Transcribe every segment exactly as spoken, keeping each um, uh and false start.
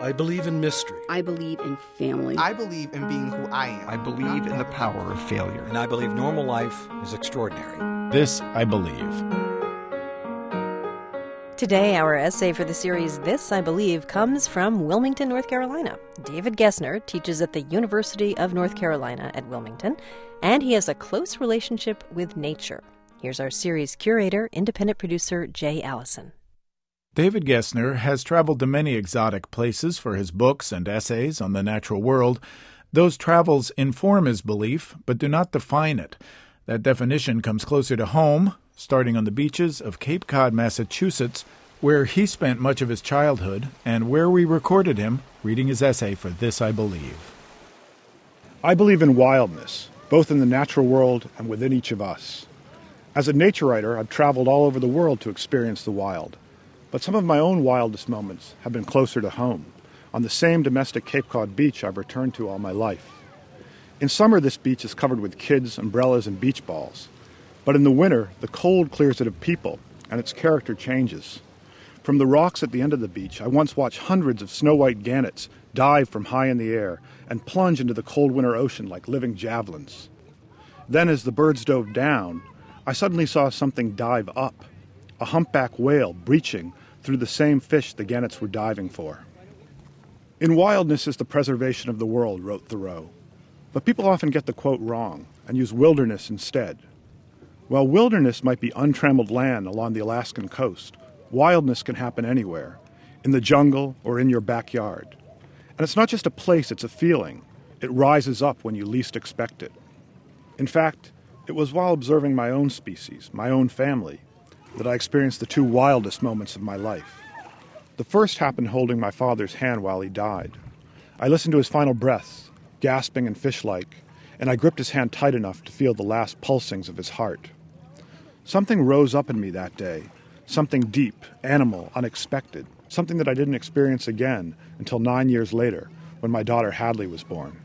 I believe in mystery. I believe in family. I believe in being who I am. I believe in the power of failure. And I believe normal life is extraordinary. This I believe. Today, our essay for the series This I Believe comes from Wilmington, North Carolina. David Gessner teaches at the University of North Carolina at Wilmington, and he has a close relationship with nature. Here's our series curator, independent producer Jay Allison. David Gessner has traveled to many exotic places for his books and essays on the natural world. Those travels inform his belief, but do not define it. That definition comes closer to home, starting on the beaches of Cape Cod, Massachusetts, where he spent much of his childhood, and where we recorded him reading his essay for This I Believe. I believe in wildness, both in the natural world and within each of us. As a nature writer, I've traveled all over the world to experience the wild. But some of my own wildest moments have been closer to home, on the same domestic Cape Cod beach I've returned to all my life. In summer, this beach is covered with kids, umbrellas, and beach balls. But in the winter, the cold clears it of people, and its character changes. From the rocks at the end of the beach, I once watched hundreds of snow-white gannets dive from high in the air and plunge into the cold winter ocean like living javelins. Then, as the birds dove down, I suddenly saw something dive up, a humpback whale breaching through the same fish the gannets were diving for. In wildness is the preservation of the world, wrote Thoreau. But people often get the quote wrong and use wilderness instead. While wilderness might be untrammeled land along the Alaskan coast, wildness can happen anywhere, in the jungle or in your backyard. And it's not just a place, it's a feeling. It rises up when you least expect it. In fact, it was while observing my own species, my own family, that I experienced the two wildest moments of my life. The first happened holding my father's hand while he died. I listened to his final breaths, gasping and fish-like, and I gripped his hand tight enough to feel the last pulsings of his heart. Something rose up in me that day, something deep, animal, unexpected, something that I didn't experience again until nine years later, when my daughter Hadley was born.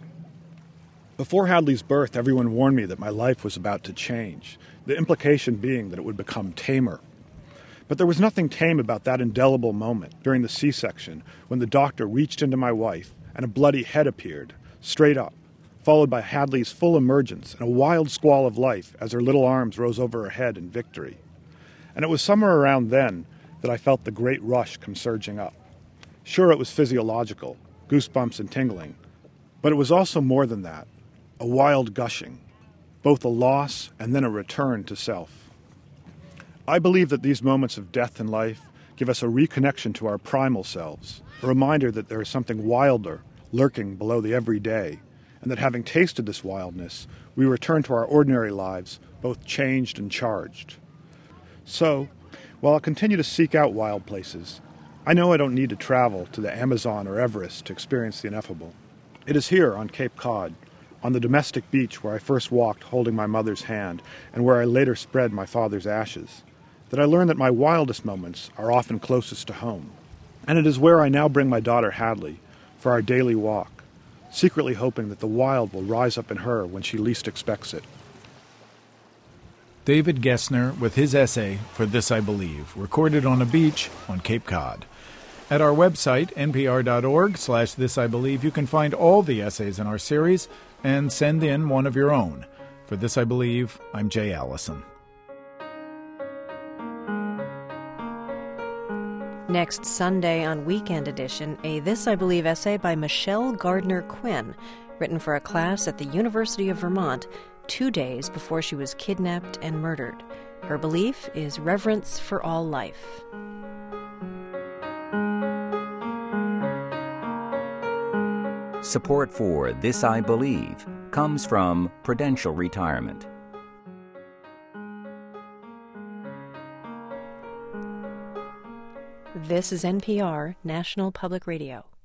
Before Hadley's birth, everyone warned me that my life was about to change, the implication being that it would become tamer. But there was nothing tame about that indelible moment during the C-section when the doctor reached into my wife and a bloody head appeared, straight up, followed by Hadley's full emergence and a wild squall of life as her little arms rose over her head in victory. And it was somewhere around then that I felt the great rush come surging up. Sure, it was physiological, goosebumps and tingling, but it was also more than that, a wild gushing, both a loss and then a return to self. I believe that these moments of death and life give us a reconnection to our primal selves, a reminder that there is something wilder lurking below the everyday, and that having tasted this wildness, we return to our ordinary lives, both changed and charged. So, while I continue to seek out wild places, I know I don't need to travel to the Amazon or Everest to experience the ineffable. It is here on Cape Cod, on the domestic beach where I first walked holding my mother's hand and where I later spread my father's ashes, that I learned that my wildest moments are often closest to home. And it is where I now bring my daughter Hadley for our daily walk, secretly hoping that the wild will rise up in her when she least expects it. David Gessner with his essay for This I Believe, recorded on a beach on Cape Cod. At our website, npr.org slash This I Believe, you can find all the essays in our series and send in one of your own. For This I Believe, I'm Jay Allison. Next Sunday on Weekend Edition, a This I Believe essay by Michelle Gardner Quinn, written for a class at the University of Vermont two days before she was kidnapped and murdered. Her belief is reverence for all life. Support for This I Believe comes from Prudential Retirement. This is N P R, National Public Radio.